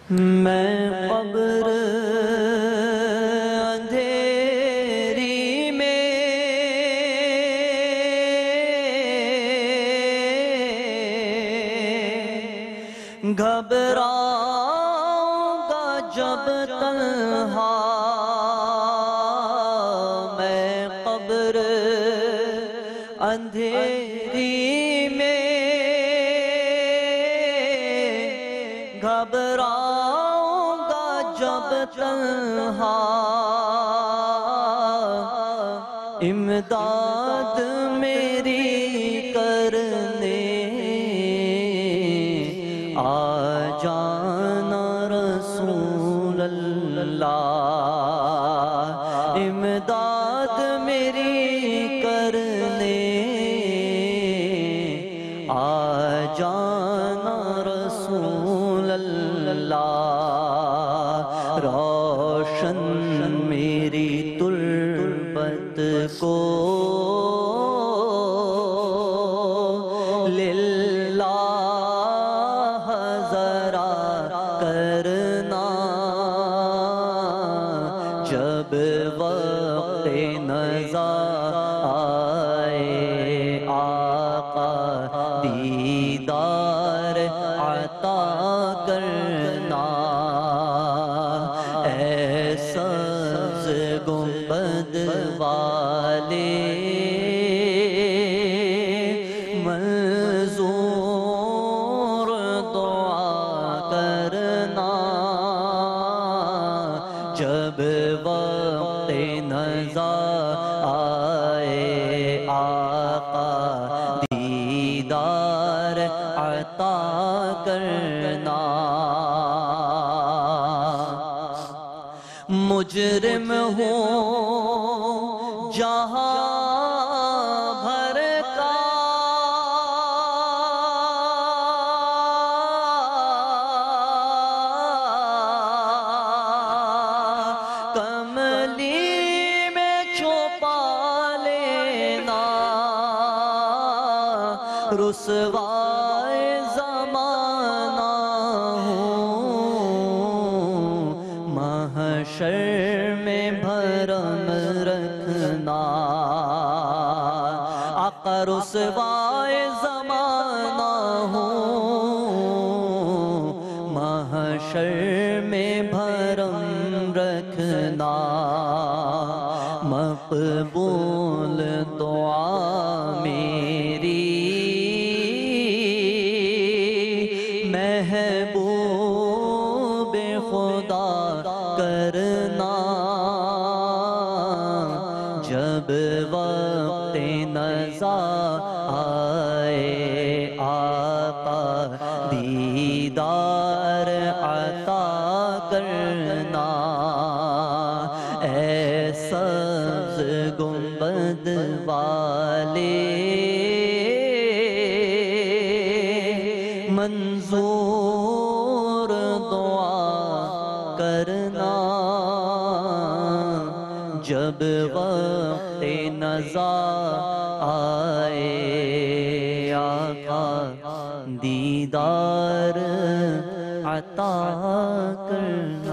میں قبر اندھیری میں گھبراؤں گا جب تنہا، میں قبر اندھیری میں گھبراؤں گا جب تنہا، امداد میری کرنے آ جانا رسول اللہ، امداد میری کرنے آ جانا رسول اللہ، روشن میری تربت کو للہ ذرا کرنا، جب وقت نزا آئے آقا دیدار عطا کرنا، اے سبز گنبد والے منظور دعا کرنا، جب وقت نزا آئے آقا دیدار عطا کرنا، مجرم ہوں جہاں بھر کا، کملی میں چھپا لینا، رسوائے زمانہ ہوں، محشر میں بھرم رکھنا، آقا رسوائے زمانہ ہوں، محشر میں بھرم رکھنا، مقبول دعا میری محبوب خدا کرنا، جب وقت نزا آئے آقا دیدار عطا کرنا، اے سبز گنبد والے منظور دعا کرنا، جب وقت نزا آئے آقا دیدار عطا کرنا۔